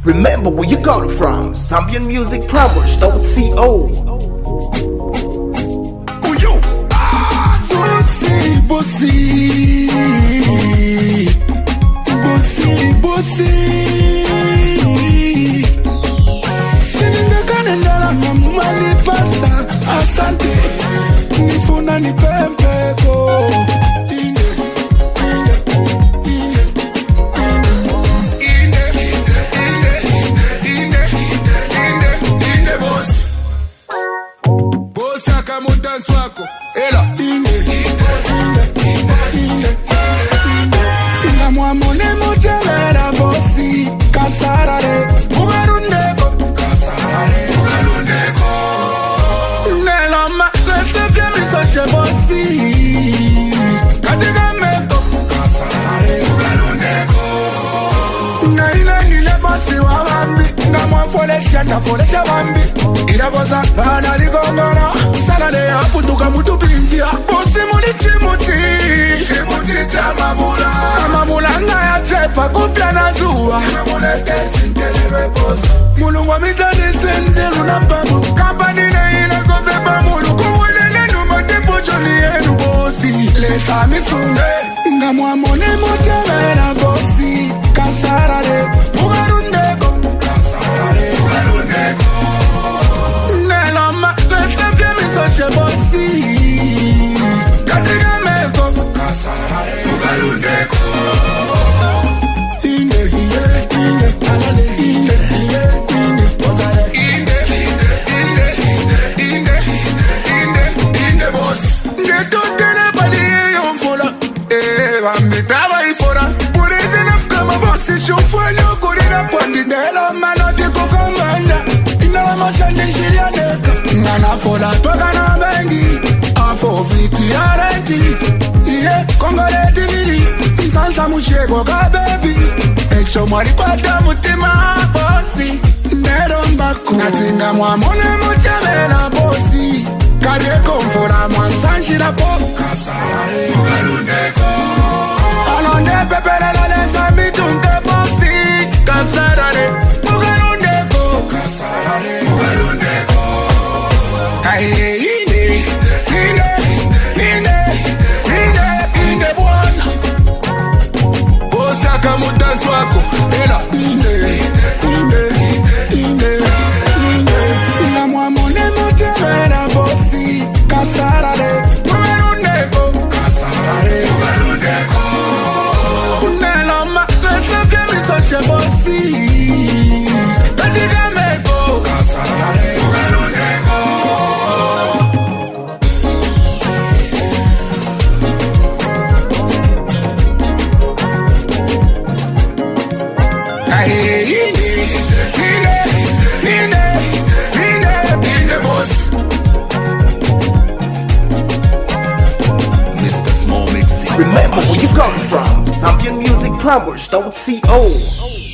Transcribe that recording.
Remember where you got it from. Zambian Music Plumbers, .co. Bossy, sininga kanendala na mumani pasa. Asante, nifuna ni pempeko. Boss akamutansi wako ela Mwamone muchevera bosi kasarare ugarundeko Neloma sefye misoshe bosi katika meko Naina nile bosi wa wambi Folesha wambi Iragoza analigongora Salade ya putuka mutu pinzia Bosi mulichimuti Chimuti cha mamula Mamula nga ya chepa kupya na zuwa Mamulete chinkelere bosi Mulu wa mitani senze luna pamu Kampani ne ina kofeba mulu Kuwelele numa tepocho ni enu bosi Lesa misunge Nga mwamone mochevera bosi Kasarare Ugarundeko Neloma sefye misoshe bosi katika meko kasarare ugarundeko Inde alale inde bosare inde boss netotele pali yomfola bambi taba ifora purize nafkama bosi shofanya kurira kwandi Neloma notiko kamanda Mashande shirianeka Nana fola toka na bengi Afo viti areti Iye kongoleti vili Insansa mushego ka baby Echo mwari kwa mutima bosi Nero mbaku Natinga mwamone muchamela bosi Kade komfora mwansanshira po Kasarare ugarundeko Alonde pepere lale zambi tunke bosi Kasarare ugarundeko Kasarare ugarundeko Inde bwana Bosi akamutansi wako ela Inde Nga mwamone muchevera bosi Kasarare ugarundeko Kasarare ugarundeko Neloma sefye misoshe bosi katika meko Kasarare ugarundeko Inde boss Mr. Small Mixing. Remember where you got it from. Zambian Music Plumbers, .co.